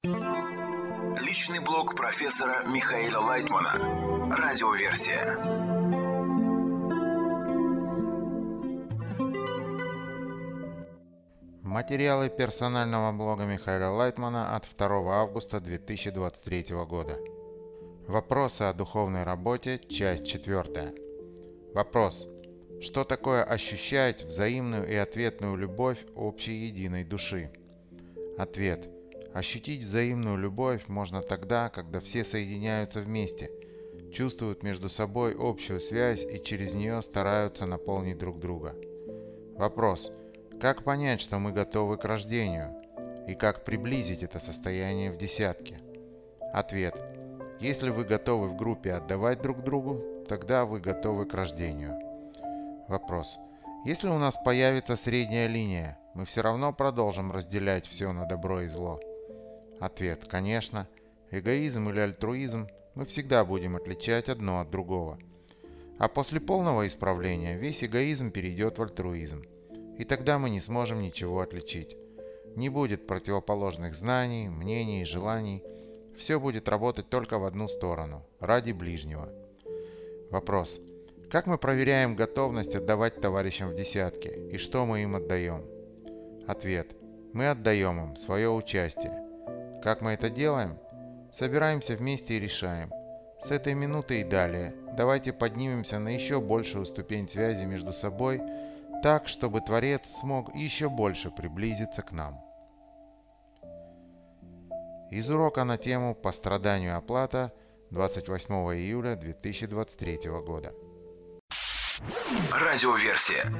Личный блог профессора Михаила Лайтмана. Радиоверсия. Материалы персонального блога Михаила Лайтмана от 2 августа 2023 года. Вопросы о духовной работе. Часть 4. Вопрос. Что такое ощущать взаимную и ответную любовь общей единой души? Ответ. Ощутить взаимную любовь можно тогда, когда все соединяются вместе, чувствуют между собой общую связь и через нее стараются наполнить друг друга. Вопрос. Как понять, что мы готовы к рождению? И как приблизить это состояние в десятке? Ответ. Если вы готовы в группе отдавать друг другу, тогда вы готовы к рождению. Вопрос. Если у нас появится средняя линия, мы все равно продолжим разделять все на добро и зло? Ответ. Конечно. Эгоизм или альтруизм мы всегда будем отличать одно от другого. А после полного исправления весь эгоизм перейдет в альтруизм. И тогда мы не сможем ничего отличить. Не будет противоположных знаний, мнений, желаний. Все будет работать только в одну сторону, ради ближнего. Вопрос. Как мы проверяем готовность отдавать товарищам в десятке, и что мы им отдаем? Ответ. Мы отдаем им свое участие. Как мы это делаем? Собираемся вместе и решаем. С этой минуты и далее давайте поднимемся на еще большую ступень связи между собой, так, чтобы Творец смог еще больше приблизиться к нам. Из урока на тему «По страданию оплата» 28 июля 2023 года. Радиоверсия.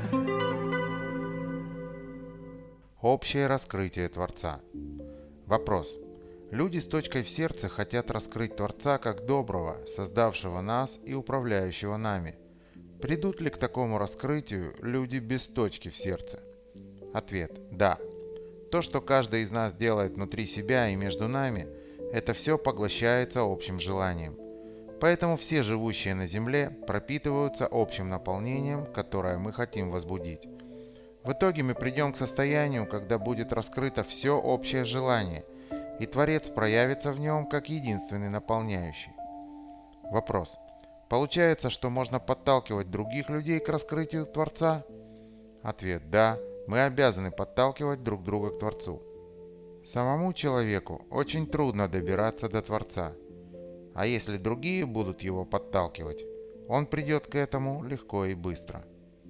Общее раскрытие Творца. Вопрос. Люди с точкой в сердце хотят раскрыть Творца как доброго, создавшего нас и управляющего нами. Придут ли к такому раскрытию люди без точки в сердце? Ответ. Да. То, что каждый из нас делает внутри себя и между нами, это все поглощается общим желанием. Поэтому все живущие на Земле пропитываются общим наполнением, которое мы хотим возбудить. В итоге мы придем к состоянию, когда будет раскрыто все общее желание, и Творец проявится в нем как единственный наполняющий. Вопрос. Получается, что можно подталкивать других людей к раскрытию Творца? Ответ. Да, мы обязаны подталкивать друг друга к Творцу. Самому человеку очень трудно добираться до Творца. А если другие будут его подталкивать, он придет к этому легко и быстро.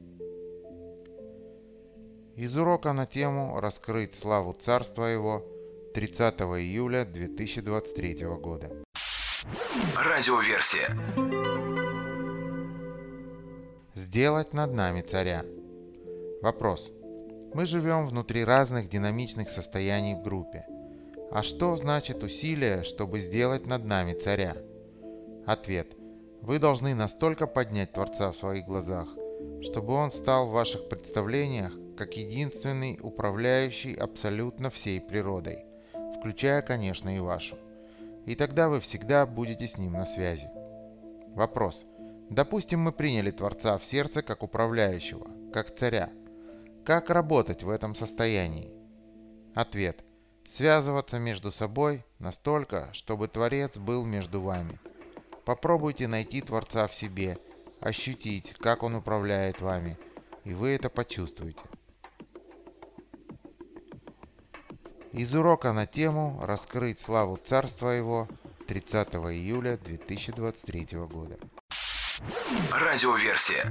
Из урока на тему «Раскрыть славу Царства Его» 30 июля 2023 года. Радиоверсия. Сделать над нами царя. Вопрос. Мы живем внутри разных динамичных состояний в группе. А что значит усилие, чтобы сделать над нами царя? Ответ. Вы должны настолько поднять Творца в своих глазах, чтобы он стал в ваших представлениях как единственный управляющий абсолютно всей природой, включая, конечно, и вашу. И тогда вы всегда будете с ним на связи. Вопрос. Допустим, мы приняли Творца в сердце как управляющего, как царя. Как работать в этом состоянии? Ответ. Связываться между собой настолько, чтобы Творец был между вами. Попробуйте найти Творца в себе, ощутить, как Он управляет вами, и вы это почувствуете. Из урока на тему «Раскрыть славу Царства Его» 30 июля 2023 года. Радиоверсия.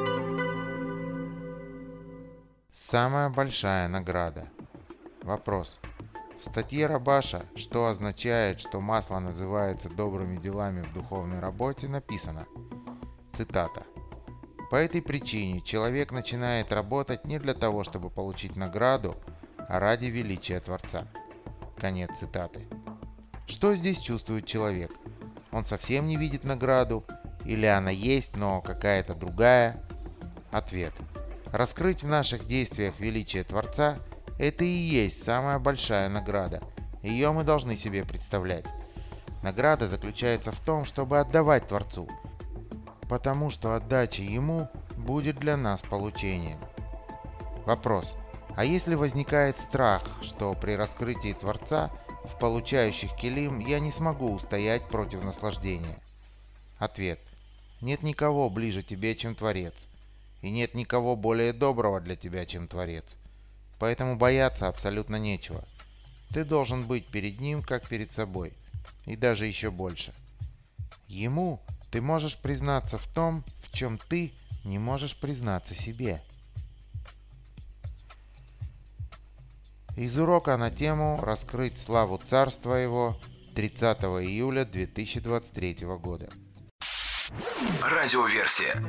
Самая большая награда. Вопрос. В статье Рабаша «Что означает, что масло называется добрыми делами в духовной работе» написано, цитата: «По этой причине человек начинает работать не для того, чтобы получить награду, а ради величия Творца». Конец цитаты. Что здесь чувствует человек? Он совсем не видит награду? Или она есть, но какая-то другая? Ответ. Раскрыть в наших действиях величие Творца – это и есть самая большая награда. Ее мы должны себе представлять. Награда заключается в том, чтобы отдавать Творцу, потому что отдача Ему будет для нас получением. Вопрос. А если возникает страх, что при раскрытии Творца в получающих килим, я не смогу устоять против наслаждения. Ответ. Нет никого ближе тебе, чем Творец. И нет никого более доброго для тебя, чем Творец. Поэтому бояться абсолютно нечего. Ты должен быть перед Ним, как перед собой. И даже еще больше. Ему ты можешь признаться в том, в чем ты не можешь признаться себе. Из урока на тему «Раскрыть славу Царства Его» 30 июля 2023 года. Радиоверсия.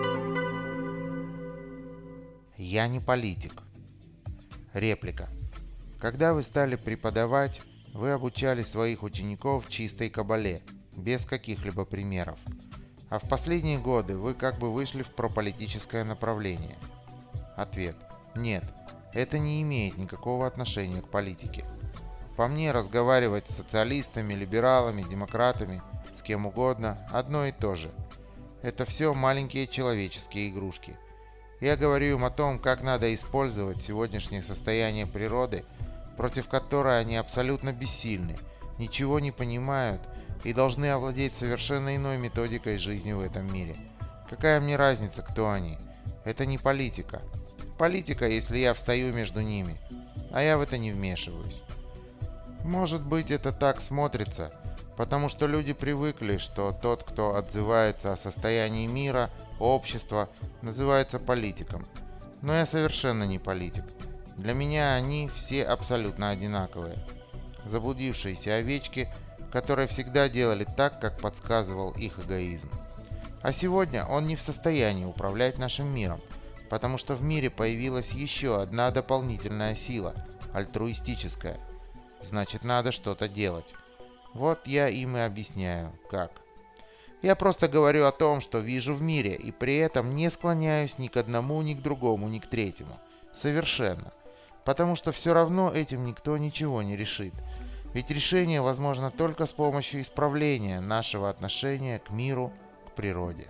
Я не политик. Реплика. Когда вы стали преподавать, вы обучали своих учеников чистой кабале, без каких-либо примеров. А в последние годы вы как бы вышли в прополитическое направление. Ответ. Нет, это не имеет никакого отношения к политике. По мне, разговаривать с социалистами, либералами, демократами, с кем угодно, одно и то же. Это все маленькие человеческие игрушки. Я говорю им о том, как надо использовать сегодняшнее состояние природы, против которой они абсолютно бессильны, ничего не понимают и должны овладеть совершенно иной методикой жизни в этом мире. Какая мне разница, кто они? Это не политика. Политика, если я встаю между ними, а я в это не вмешиваюсь. Может быть, это так смотрится, потому что люди привыкли, что тот, кто отзывается о состоянии мира, общества, называется политиком. Но я совершенно не политик. Для меня они все абсолютно одинаковые. Заблудившиеся овечки, которые всегда делали так, как подсказывал их эгоизм. А сегодня он не в состоянии управлять нашим миром, потому что в мире появилась еще одна дополнительная сила, альтруистическая. Значит, надо что-то делать. Вот я им и объясняю, как. Я просто говорю о том, что вижу в мире, и при этом не склоняюсь ни к одному, ни к другому, ни к третьему. Совершенно. Потому что все равно этим никто ничего не решит. Ведь решение возможно только с помощью исправления нашего отношения к миру, к природе.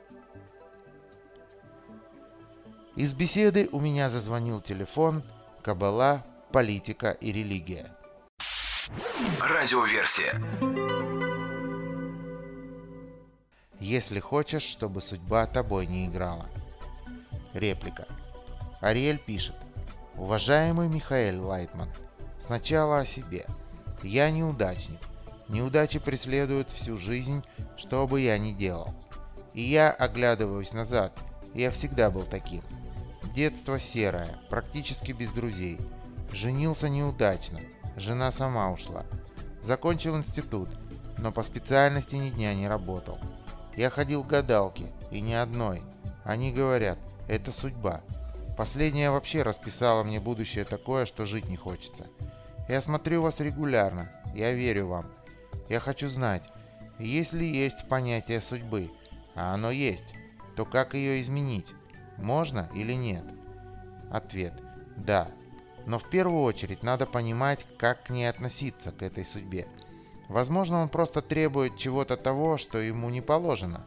Из беседы у меня зазвонил телефон, кабала, политика и религия. Радиоверсия. Если хочешь, чтобы судьба тобой не играла. Реплика. Ариэль пишет. Уважаемый Михаэль Лайтман, сначала о себе. Я неудачник. Неудачи преследуют всю жизнь, что бы я ни делал. И я оглядываюсь назад. Я всегда был таким. Детство серое, практически без друзей. Женился неудачно. Жена сама ушла. Закончил институт, но по специальности ни дня не работал. Я ходил к гадалке, и ни одной. Они говорят, это судьба. Последняя вообще расписала мне будущее такое, что жить не хочется. Я смотрю вас регулярно, я верю вам. Я хочу знать, если есть понятие судьбы, а оно есть, то как ее изменить? Можно или нет? Ответ. Да. Но в первую очередь надо понимать, как к ней относиться, к этой судьбе. Возможно, он просто требует чего-то того, что ему не положено.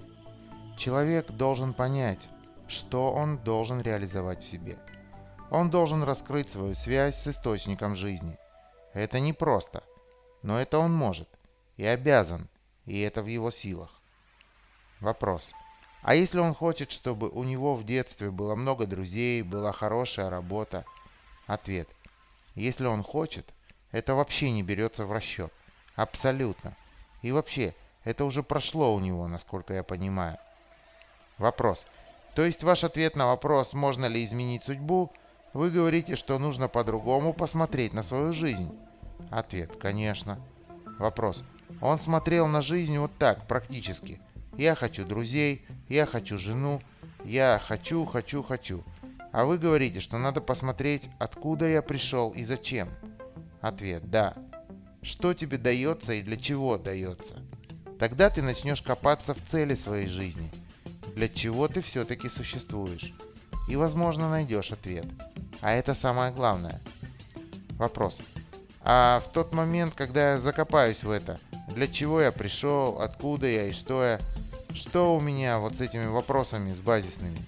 Человек должен понять, что он должен реализовать в себе. Он должен раскрыть свою связь с источником жизни. Это непросто, но это он может и обязан, и это в его силах. Вопрос. А если он хочет, чтобы у него в детстве было много друзей, была хорошая работа? Ответ. Если он хочет, это вообще не берется в расчет. Абсолютно. И вообще, это уже прошло у него, насколько я понимаю. Вопрос. То есть ваш ответ на вопрос, можно ли изменить судьбу, вы говорите, что нужно по-другому посмотреть на свою жизнь? Ответ. Конечно. Вопрос. Он смотрел на жизнь вот так, практически. Я хочу друзей, я хочу жену, я хочу. А вы говорите, что надо посмотреть, откуда я пришел и зачем. Ответ. Да. Что тебе дается и для чего дается? Тогда ты начнешь копаться в цели своей жизни. Для чего ты все-таки существуешь? И, возможно, найдешь ответ. А это самое главное. Вопрос. А в тот момент, когда я закопаюсь в это, для чего я пришел, откуда я и что я, что у меня вот с этими вопросами, с базисными?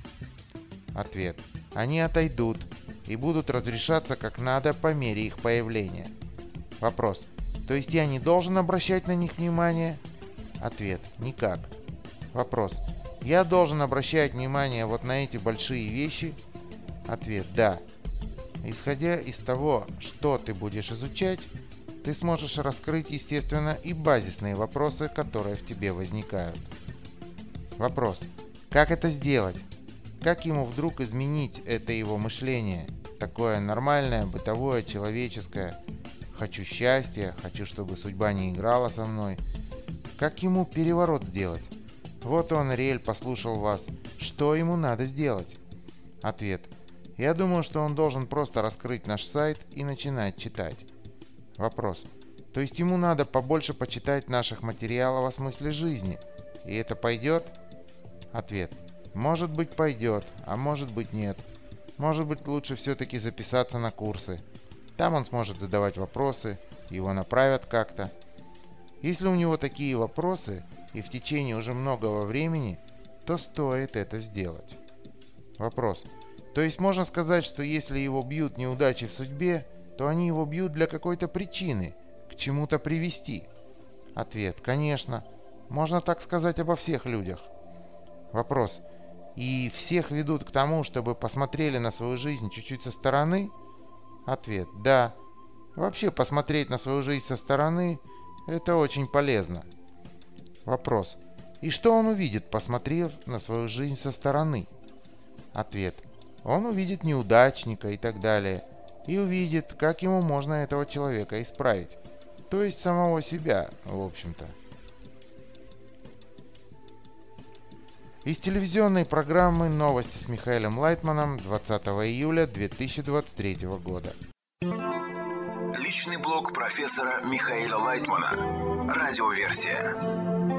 Ответ. Они отойдут и будут разрешаться как надо по мере их появления. Вопрос. То есть я не должен обращать на них внимание? Ответ: никак. Вопрос: я должен обращать внимание вот на эти большие вещи? Ответ: да. Исходя из того, что ты будешь изучать, ты сможешь раскрыть, естественно, и базисные вопросы, которые в тебе возникают. Вопрос: как это сделать? Как ему вдруг изменить это его мышление? Такое нормальное, бытовое, человеческое. Хочу счастья, хочу, чтобы судьба не играла со мной. Как ему переворот сделать? Вот он, Риэль, послушал вас. Что ему надо сделать? Ответ: я думаю, что он должен просто раскрыть наш сайт и начинать читать. Вопрос: то есть ему надо побольше почитать наших материалов о смысле жизни, и это пойдет? Ответ: может быть пойдет, а может быть нет. Может быть лучше все-таки записаться на курсы. Там он сможет задавать вопросы, его направят как-то. Если у него такие вопросы и в течение уже многого времени, то стоит это сделать. Вопрос: то есть можно сказать, что если его бьют неудачи в судьбе, то они его бьют для какой-то причины, к чему-то привести? Ответ: конечно. Можно так сказать обо всех людях. Вопрос: и всех ведут к тому, чтобы посмотрели на свою жизнь чуть-чуть со стороны? Ответ: да. Вообще посмотреть на свою жизнь со стороны – это очень полезно. Вопрос: и что он увидит, посмотрев на свою жизнь со стороны? Ответ: он увидит неудачника и так далее. И увидит, как ему можно этого человека исправить. То есть самого себя, в общем-то. Из телевизионной программы «Новости с Михаилом Лайтманом» 20 июля 2023 года. Личный блог профессора Михаила Лайтмана. Радиоверсия.